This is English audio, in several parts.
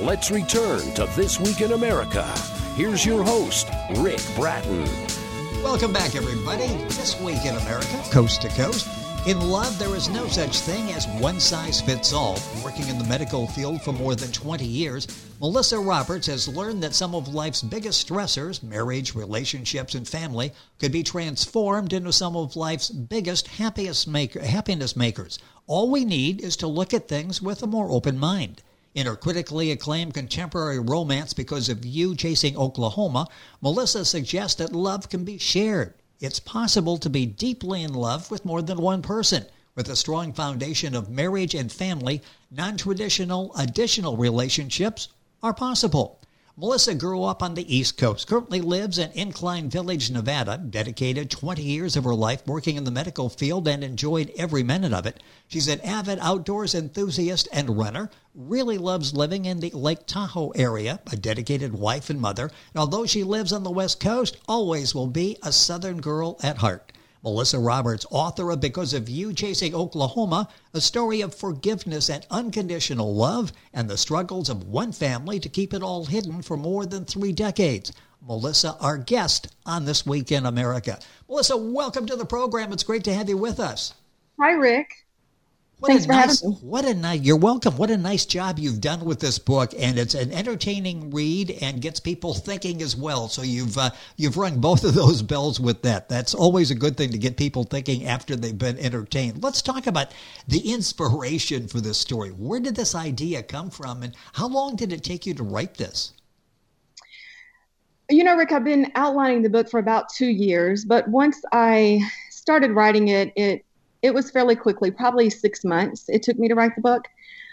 let's return to This Week in America. Here's your host, Rick Bratton. Welcome back, everybody. This Week in America, coast to coast. In love, there is no such thing as one size fits all. Working in the medical field for more than 20 years, Melissa Roberts has learned that some of life's biggest stressors, marriage, relationships, and family, could be transformed into some of life's biggest happiness makers. All we need is to look at things with a more open mind. In her critically acclaimed contemporary romance, Because of You, Chasing Oklahoma, Melissa suggests that love can be shared. It's possible to be deeply in love with more than one person. With a strong foundation of marriage and family, non-traditional additional relationships are possible. Melissa grew up on the East Coast, currently lives in Incline Village, Nevada, dedicated 20 years of her life working in the medical field and enjoyed every minute of it. She's an avid outdoors enthusiast and runner, really loves living in the Lake Tahoe area, a dedicated wife and mother, and although she lives on the West Coast, always will be a Southern girl at heart. Melissa Roberts, author of Because of You, Chasing Oklahoma, a story of forgiveness and unconditional love, and the struggles of one family to keep it all hidden for more than 3 decades. Melissa, our guest on This Week in America. Melissa, welcome to the program. It's great to have you with us. Hi, Rick. Thanks for having me. You're welcome. What a nice job you've done with this book, and it's an entertaining read and gets people thinking as well. So you've rung both of those bells with that. That's always a good thing to get people thinking after they've been entertained. Let's talk about the inspiration for this story. Where did this idea come from, and how long did it take you to write this? You know, Rick, I've been outlining the book for about 2 years, but once I started writing it was fairly quickly, probably 6 months it took me to write the book.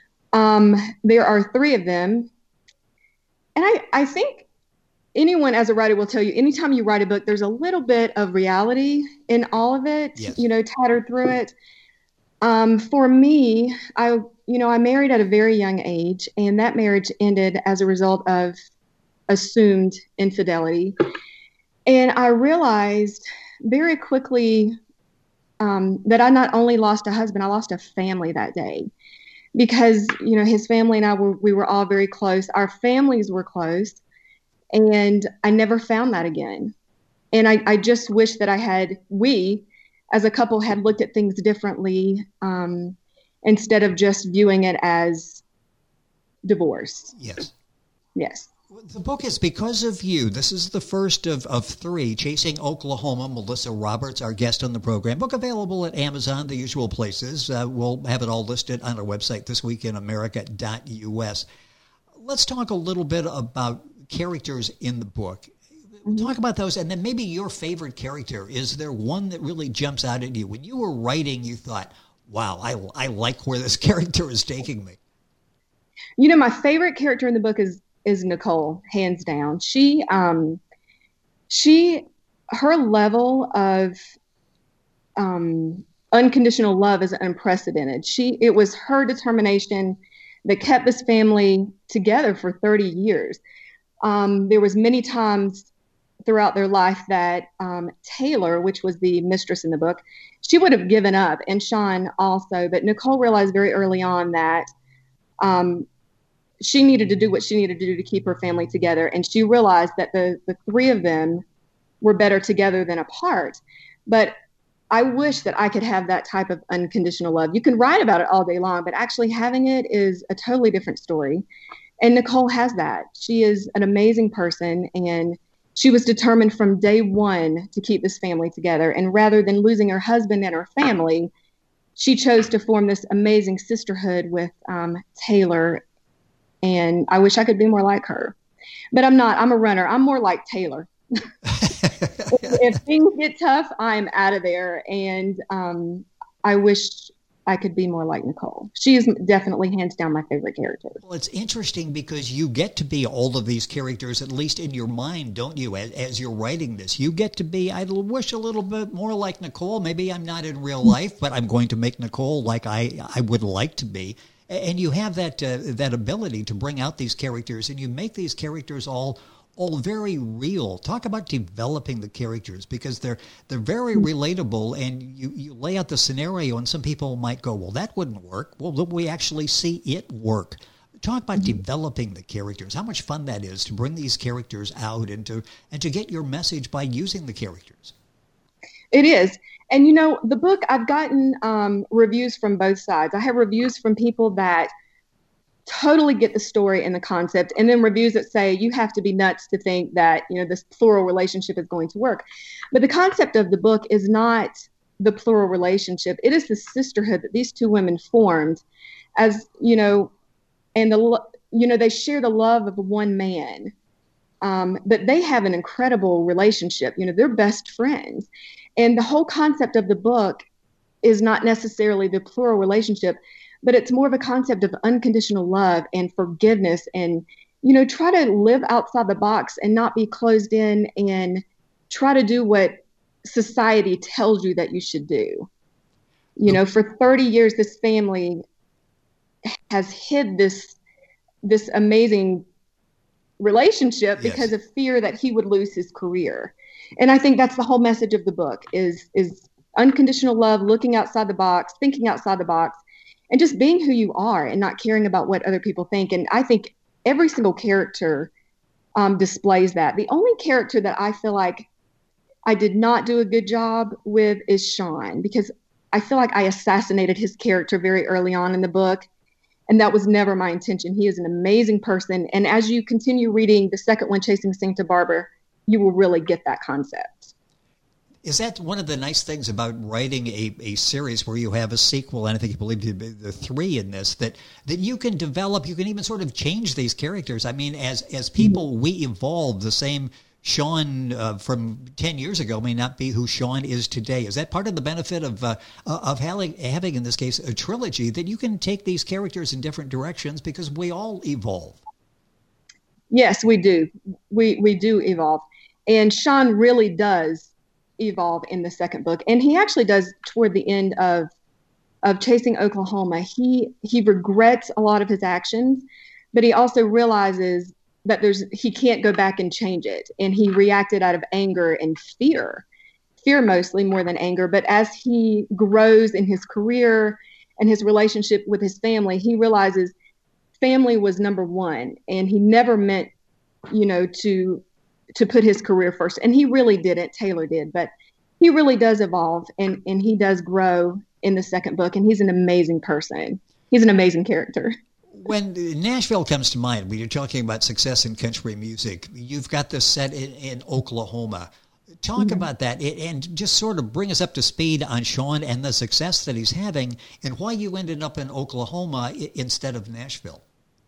There are 3 of them. And I think anyone as a writer will tell you, anytime you write a book, there's a little bit of reality in all of it, yes, tattered through it. For me, I married at a very young age, and that marriage ended as a result of assumed infidelity. And I realized very quickly that I not only lost a husband, I lost a family that day, because, his family and I we were all very close. Our families were close, and I never found that again. And I just wish that we as a couple had looked at things differently, instead of just viewing it as divorce. Yes. Yes. The book is Because of You. This is the first of 3, Chasing Oklahoma. Melissa Roberts, our guest on the program. Book available at Amazon, the usual places. We'll have it all listed on our website, thisweekinamerica.us. Let's talk a little bit about characters in the book. Talk about those, and then maybe your favorite character. Is there one that really jumps out at you? When you were writing, you thought, wow, I like where this character is taking me. My favorite character in the book is Nicole, hands down. Her level of unconditional love is unprecedented. It was her determination that kept this family together for 30 years. There was many times throughout their life that Taylor, which was the mistress in the book, she would have given up, and Sean also. But Nicole realized very early on that she needed to do what she needed to do to keep her family together. And she realized that the 3 of them were better together than apart. But I wish that I could have that type of unconditional love. You can write about it all day long, but actually having it is a totally different story. And Nicole has that. She is an amazing person, and she was determined from day one to keep this family together. And rather than losing her husband and her family, she chose to form this amazing sisterhood with Taylor. And I wish I could be more like her, but I'm not. I'm a runner. I'm more like Taylor. If things get tough, I'm out of there. And I wish I could be more like Nicole. She is definitely hands down my favorite character. Well, it's interesting because you get to be all of these characters, at least in your mind, don't you? As you're writing this, you get to be, I wish a little bit more like Nicole. Maybe I'm not in real life, but I'm going to make Nicole like I would like to be. And you have that ability to bring out these characters, and you make these characters all very real. Talk about developing the characters, because they're very relatable, and you lay out the scenario, and some people might go, well, that wouldn't work. Well, we actually see it work. Talk about developing the characters, how much fun that is to bring these characters out and to get your message by using the characters. It is. And, the book, I've gotten reviews from both sides. I have reviews from people that totally get the story and the concept, and then reviews that say you have to be nuts to think that, this plural relationship is going to work. But the concept of the book is not the plural relationship. It is the sisterhood that these two women formed as, and they share the love of one man. But they have an incredible relationship. They're best friends. And the whole concept of the book is not necessarily the plural relationship, but it's more of a concept of unconditional love and forgiveness and, try to live outside the box and not be closed in and try to do what society tells you that you should do. For 30 years, this family has hid this amazing relationship because of fear that he would lose his career. And I think that's the whole message of the book is unconditional love, looking outside the box, thinking outside the box, and just being who you are and not caring about what other people think. And I think every single character displays that. The only character that I feel like I did not do a good job with is Sean, because I feel like I assassinated his character very early on in the book. And that was never my intention. He is an amazing person. And as you continue reading the second one, Chasing Santa Barbara, you will really get that concept. Is that one of the nice things about writing a series where you have a sequel, and I think you believe the 3 in this, that you can develop, you can even sort of change these characters. I mean, as people, we evolve. The same Sean from 10 years ago may not be who Sean is today. Is that part of the benefit of having, in this case, a trilogy, that you can take these characters in different directions because we all evolve? Yes, we do. We do evolve. And Sean really does evolve in the second book. And he actually does toward the end of Chasing Oklahoma. He regrets a lot of his actions, but he also realizes that he can't go back and change it. And he reacted out of anger and fear mostly more than anger. But as he grows in his career and his relationship with his family, he realizes family was number one. And he never meant, to put his career first. And he really didn't. Taylor did. But he really does evolve and he does grow in the second book. And he's an amazing person. He's an amazing character. When Nashville comes to mind, when you're talking about success in country music, you've got this set in Oklahoma. Talk about that and just sort of bring us up to speed on Sean and the success that he's having and why you ended up in Oklahoma instead of Nashville.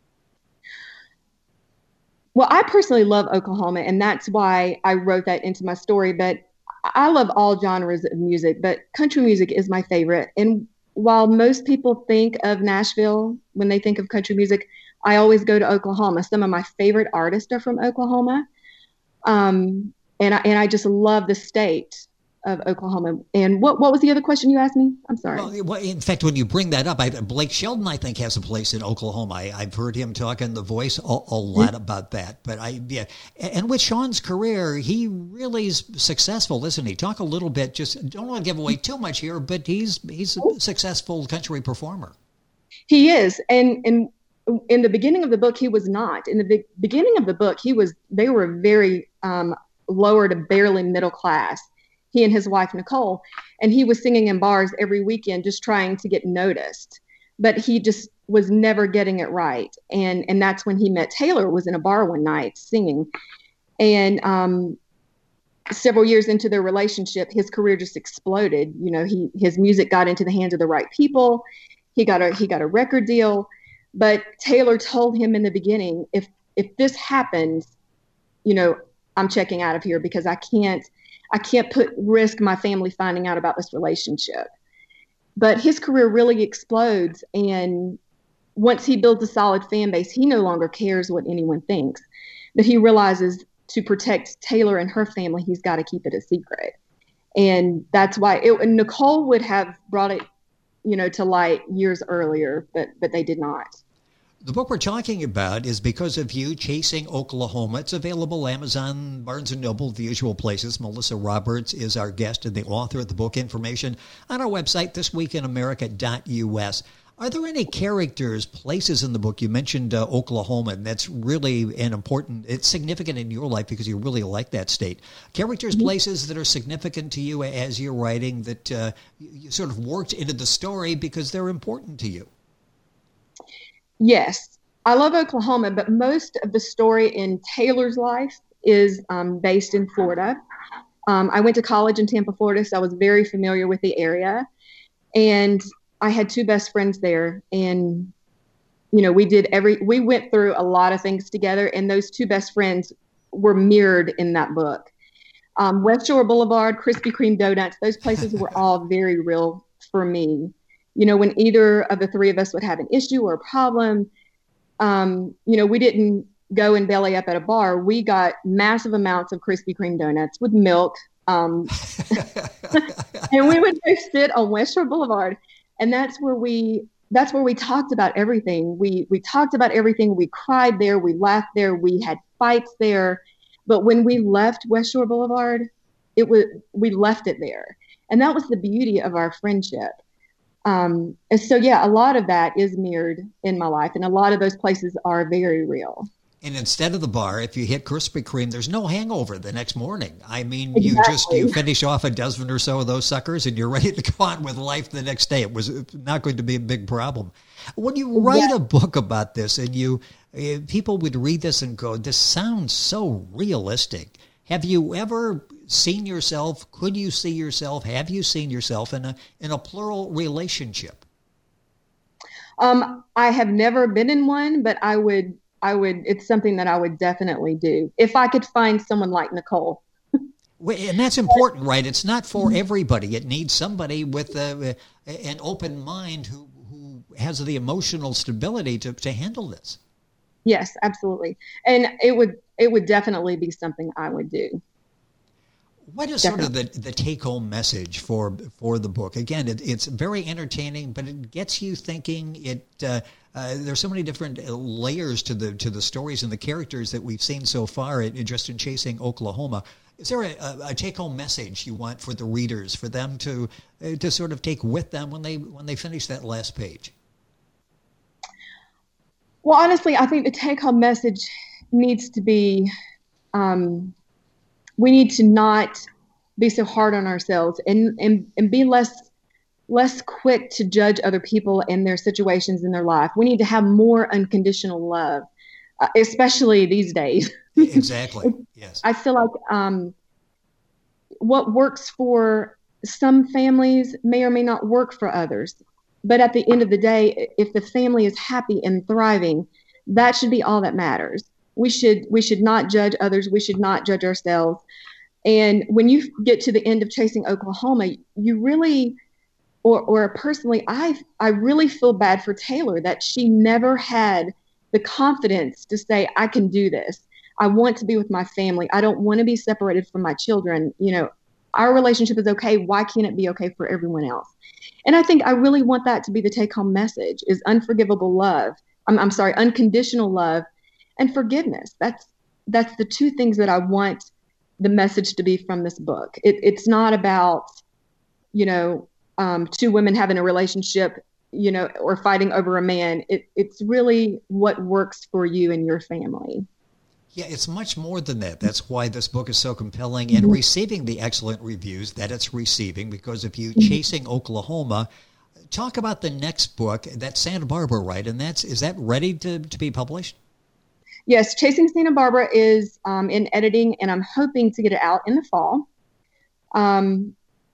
Well, I personally love Oklahoma, and that's why I wrote that into my story. But I love all genres of music, but country music is my favorite. And while most people think of Nashville when they think of country music, I always go to Oklahoma. Some of my favorite artists are from Oklahoma. And I just love the state of Oklahoma. And what was the other question you asked me? I'm sorry. Well, in fact, when you bring that up, Blake Shelton, I think, has a place in Oklahoma. I've heard him talk on The Voice a lot about that. But and with Sean's career, he really is successful, isn't he? Talk a little bit. Just don't want to give away too much here, but he's a successful country performer. He is, and in the beginning of the book, he was not. In the beginning of the book, they were very lower to barely middle class. He and his wife, Nicole, and he was singing in bars every weekend, just trying to get noticed. But he just was never getting it right. And that's when he met Taylor, was in a bar one night singing. And several years into their relationship, his career just exploded. His music got into the hands of the right people. He got a record deal. But Taylor told him in the beginning, if this happens, I'm checking out of here because I can't risk my family finding out about this relationship. But his career really explodes. And once he builds a solid fan base, he no longer cares what anyone thinks. But he realizes to protect Taylor and her family, he's got to keep it a secret. And that's why Nicole would have brought it, to light years earlier, but they did not. The book we're talking about is Because of You, Chasing Oklahoma. It's available Amazon, Barnes & Noble, the usual places. Melissa Roberts is our guest and the author of the book. Information on our website, thisweekinamerica.us. Are there any characters, places in the book? You mentioned Oklahoma, and that's really it's significant in your life because you really like that state. Characters, places that are significant to you as you're writing that you sort of worked into the story because they're important to you. Yes, I love Oklahoma, but most of the story in Taylor's life is based in Florida. I went to college in Tampa, Florida, so I was very familiar with the area. And I had two best friends there, and we went through a lot of things together, and those two best friends were mirrored in that book. West Shore Boulevard, Krispy Kreme donuts, those places were all very real for me. When either of the three of us would have an issue or a problem, we didn't go and belly up at a bar. We got massive amounts of Krispy Kreme donuts with milk, and we would go sit on West Shore Boulevard. And that's where we talked about everything. We talked about everything. We cried there. We laughed there. We had fights there. But when we left West Shore Boulevard, we left it there. And that was the beauty of our friendship. And so, a lot of that is mirrored in my life. And a lot of those places are very real. And instead of the bar, if you hit Krispy Kreme, there's no hangover the next morning. I mean, exactly. you finish off a dozen or so of those suckers and you're ready to go on with life the next day. It was not going to be a big problem. When you write a book about this and people would read this and go, this sounds so realistic. Have you ever seen yourself? Could you see yourself? Have you seen yourself in a plural relationship? I have never been in one, but I would, it's something that I would definitely do if I could find someone like Nicole. And that's important, right? It's not for everybody. It needs somebody with an open mind who has the emotional stability to handle this. Yes, absolutely. And it would definitely be something I would do. What is sort of the take-home message for the book? Again, it's very entertaining, but it gets you thinking. There's so many different layers to the stories and the characters that we've seen so far just in Chasing Oklahoma. Is there a take-home message you want for the readers, for them to sort of take with them when they finish that last page? Well, honestly, I think the take-home message needs to be. We need to not be so hard on ourselves and be less quick to judge other people and their situations in their life. We need to have more unconditional love, especially these days. Exactly. Yes. I feel like what works for some families may or may not work for others. But at the end of the day, if the family is happy and thriving, that should be all that matters. We should not judge others. We should not judge ourselves. And when you get to the end of Chasing Oklahoma, you really, or personally, I really feel bad for Taylor that she never had the confidence to say, I can do this. I want to be with my family. I don't want to be separated from my children. Our relationship is okay. Why can't it be okay for everyone else? And I think I really want that to be the take-home message: is unforgivable love. Unconditional love. And forgiveness. That's the two things that I want the message to be from this book. It's not about, two women having a relationship, or fighting over a man. It's really what works for you and your family. Yeah, it's much more than that. That's why this book is so compelling and receiving the excellent reviews that it's receiving, because if you Chasing Oklahoma, talk about the next book. That's Santa Barbara, right? And is that ready to be published? Yes, Chasing Santa Barbara is in editing, and I'm hoping to get it out in the fall. And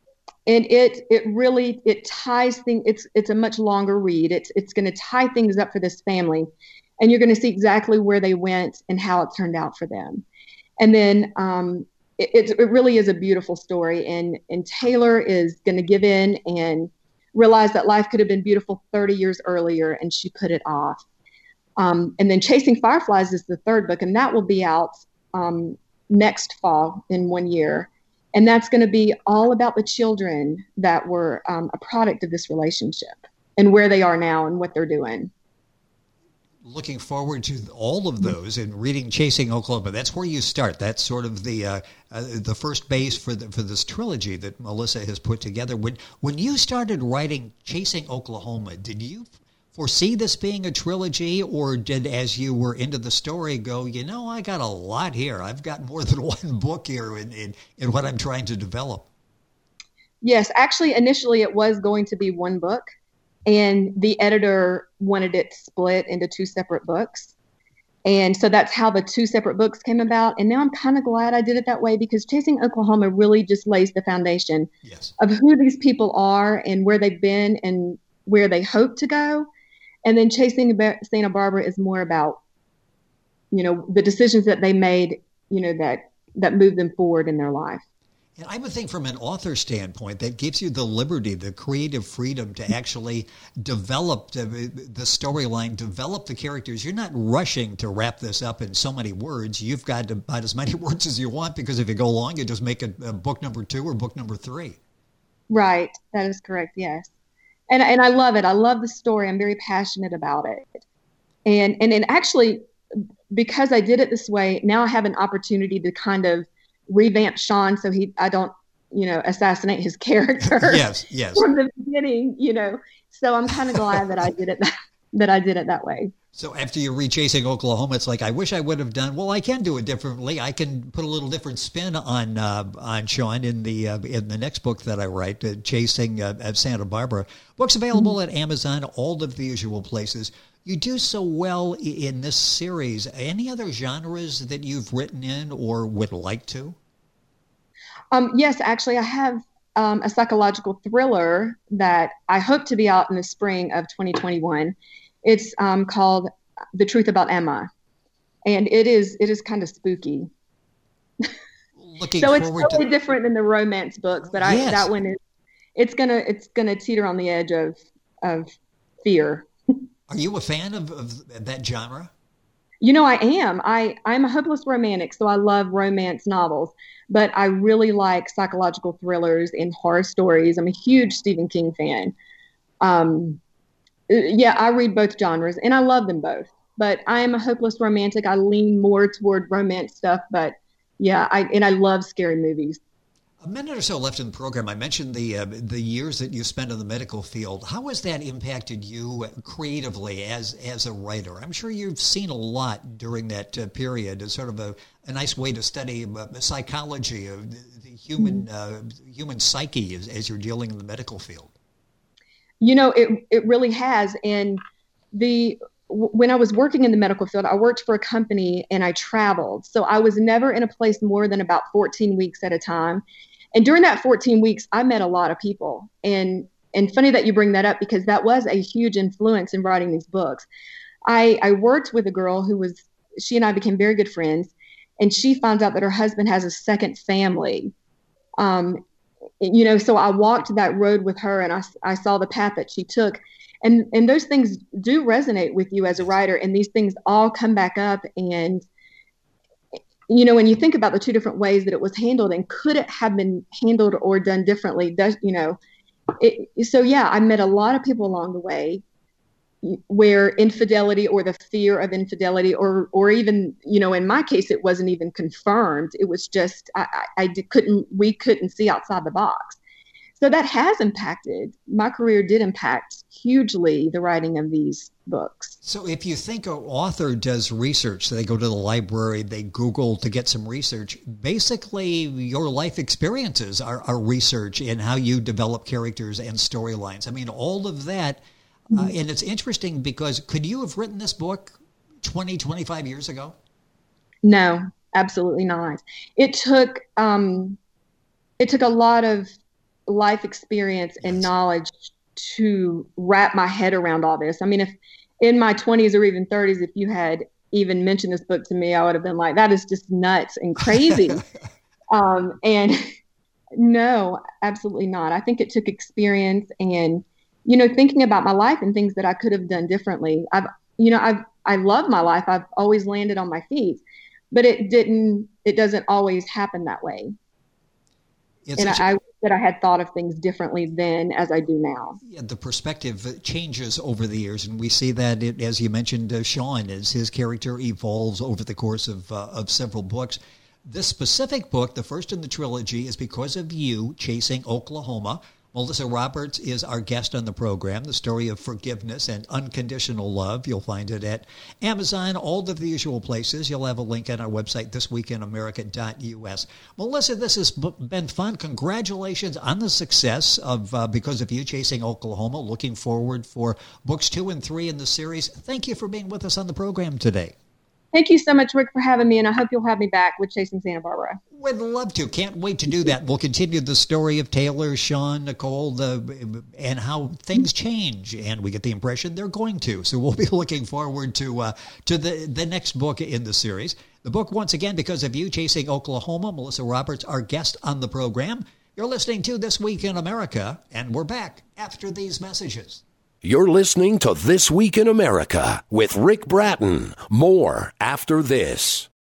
it ties things. It's a much longer read. It's going to tie things up for this family, and you're going to see exactly where they went and how it turned out for them. And then it really is a beautiful story. And Taylor is going to give in and realize that life could have been beautiful 30 years earlier, and she put it off. And then Chasing Fireflies is the third book, and that will be out next fall in 1 year. And that's going to be all about the children that were a product of this relationship and where they are now and what they're doing. Looking forward to all of those and reading Chasing Oklahoma. That's where you start. That's sort of the first base for this trilogy that Melissa has put together. When you started writing Chasing Oklahoma, did you foresee this being a trilogy, or did, as you were into the story, go, I got a lot here. I've got more than one book here in what I'm trying to develop? Yes, actually, initially it was going to be one book, and the editor wanted it split into two separate books. And so that's how the two separate books came about. And now I'm kind of glad I did it that way, because Chasing Oklahoma really just lays the foundation of who these people are and where they've been and where they hope to go. And then Chasing Santa Barbara is more about, the decisions that they made, that moved them forward in their life. And I would think from an author standpoint, that gives you the liberty, the creative freedom to actually develop the storyline, develop the characters. You're not rushing to wrap this up in so many words. You've got about as many words as you want, because if you go long, you just make a book number 2 or book number 3. Right. That is correct. Yes. And I love it. I love the story. I'm very passionate about it. And actually, because I did it this way, now I have an opportunity to kind of revamp Sean so I don't, assassinate his character. Yes. From the beginning, So I'm kind of glad that I did it that way. So after you read Chasing Oklahoma, it's like, I wish I would have done. Well, I can do it differently. I can put a little different spin on Sean in the next book that I write, Chasing Santa Barbara. Book's available at Amazon, all of the usual places. You do so well in this series. Any other genres that you've written in or would like to? Yes, actually, I have a psychological thriller that I hope to be out in the spring of 2021. It's called The Truth About Emma, and it is kind of spooky. Looking so it's forward totally different than the romance books, but that one is it's gonna teeter on the edge of fear. Are you a fan of that genre? I am. I'm a hopeless romantic, so I love romance novels, but I really like psychological thrillers and horror stories. I'm a huge Stephen King fan. I read both genres, and I love them both. But I am a hopeless romantic. I lean more toward romance stuff, but I love scary movies. A minute or so left in the program. I mentioned the years that you spent in the medical field. How has that impacted you creatively as a writer? I'm sure you've seen a lot during that period as sort of a nice way to study psychology of the human psyche as you're dealing in the medical field. It really has. And when I was working in the medical field, I worked for a company and I traveled. So I was never in a place more than about 14 weeks at a time. And during that 14 weeks, I met a lot of people. And funny that you bring that up, because that was a huge influence in writing these books. I worked with a girl she and I became very good friends, and she finds out that her husband has a second family. So I walked that road with her, and I saw the path that she took. And those things do resonate with you as a writer, and these things all come back up. And, when you think about the two different ways that it was handled, and could it have been handled or done differently, I met a lot of people along the way where infidelity or the fear of infidelity or even, in my case, it wasn't even confirmed. It was just, we couldn't see outside the box. So that has impacted, my career did impact hugely the writing of these books. So if you think an author does research, so they go to the library, they Google to get some research, basically your life experiences are research in how you develop characters and storylines. I mean, all of that. And it's interesting because could you have written this book 20, 25 years ago? No, absolutely not. It took a lot of life experience and knowledge to wrap my head around all this. I mean, if in my 20s or even 30s, if you had even mentioned this book to me, I would have been like, that is just nuts and crazy. And no, absolutely not. I think it took experience and, thinking about my life and things that I could have done differently. I love my life. I've always landed on my feet, but it doesn't always happen that way. I wish that I had thought of things differently then as I do now. Yeah, the perspective changes over the years, and we see that, as you mentioned, Sean, as his character evolves over the course of several books. This specific book, the first in the trilogy, is Because of You, Chasing Oklahoma. Melissa Roberts is our guest on the program. The story of forgiveness and unconditional love. You'll find it at Amazon, all of the usual places. You'll have a link on our website, thisweekinamerica.us. Melissa, this has been fun. Congratulations on the success of Because of You, Chasing Oklahoma. Looking forward for books 2 and 3 in the series. Thank you for being with us on the program today. Thank you so much, Rick, for having me, and I hope you'll have me back with Chasing Santa Barbara. Would love to. Can't wait to do that. We'll continue the story of Taylor, Sean, Nicole, and how things change, and we get the impression they're going to. So we'll be looking forward to the next book in the series. The book, once again, Because of You, Chasing Oklahoma. Melissa Roberts, our guest on the program. You're listening to This Week in America, and we're back after these messages. You're listening to This Week in America with Rick Bratton. More after this.